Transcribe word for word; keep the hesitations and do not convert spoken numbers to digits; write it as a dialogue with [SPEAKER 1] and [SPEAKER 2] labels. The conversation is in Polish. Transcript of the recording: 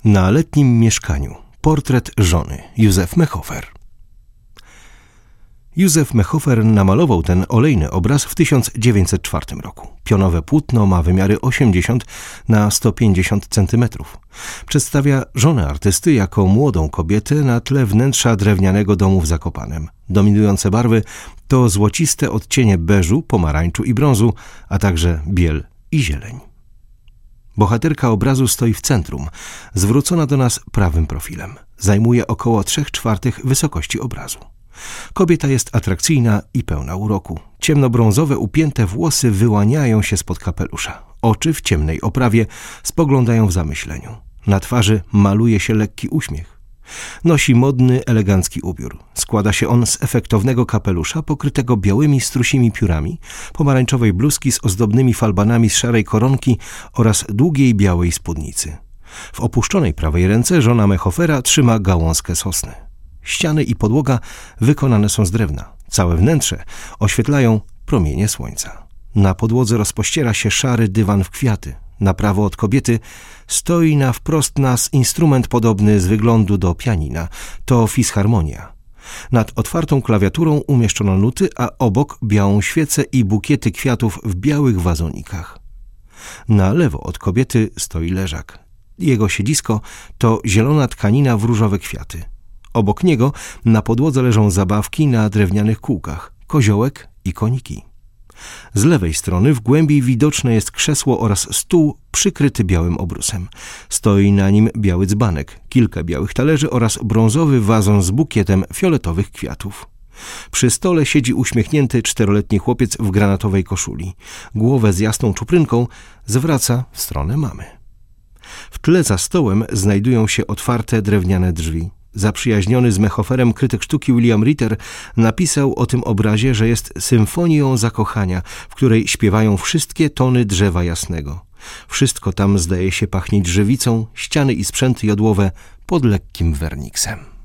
[SPEAKER 1] Na letnim mieszkaniu. Portret żony. Józef Mehofer. Józef Mehofer namalował ten olejny obraz w tysiąc dziewięćset czwartym roku. Pionowe płótno ma wymiary osiemdziesiąt na sto pięćdziesiąt centymetrów. Przedstawia żonę artysty jako młodą kobietę na tle wnętrza drewnianego domu w Zakopanem. Dominujące barwy to złociste odcienie beżu, pomarańczu i brązu, a także biel i zieleń. Bohaterka obrazu stoi w centrum, zwrócona do nas prawym profilem. Zajmuje około trzech czwartych wysokości obrazu. Kobieta jest atrakcyjna i pełna uroku. Ciemnobrązowe, upięte włosy wyłaniają się spod kapelusza. Oczy w ciemnej oprawie spoglądają w zamyśleniu. Na twarzy maluje się lekki uśmiech. Nosi modny, elegancki ubiór. Składa się on z efektownego kapelusza pokrytego białymi strusimi piórami, pomarańczowej bluzki z ozdobnymi falbanami z szarej koronki oraz długiej białej spódnicy. W opuszczonej prawej ręce żona Mehofera trzyma gałązkę sosny. Ściany i podłoga wykonane są z drewna. Całe wnętrze oświetlają promienie słońca. Na podłodze rozpościera się szary dywan w kwiaty. Na prawo od kobiety stoi na wprost nas instrument podobny z wyglądu do pianina. To fisharmonia. Nad otwartą klawiaturą umieszczono nuty, a obok białą świecę i bukiety kwiatów w białych wazonikach. Na lewo od kobiety stoi leżak. Jego siedzisko to zielona tkanina w różowe kwiaty. Obok niego na podłodze leżą zabawki na drewnianych kółkach, koziołek i koniki. Z lewej strony w głębi widoczne jest krzesło oraz stół przykryty białym obrusem. Stoi na nim biały dzbanek, kilka białych talerzy oraz brązowy wazon z bukietem fioletowych kwiatów. Przy stole siedzi uśmiechnięty czteroletni chłopiec w granatowej koszuli. Głowę z jasną czuprynką zwraca w stronę mamy. W tle za stołem znajdują się otwarte drewniane drzwi. Zaprzyjaźniony z Mehoferem krytyk sztuki William Ritter napisał o tym obrazie, że jest symfonią zakochania, w której śpiewają wszystkie tony drzewa jasnego. Wszystko tam zdaje się pachnieć żywicą, ściany i sprzęty jodłowe pod lekkim werniksem.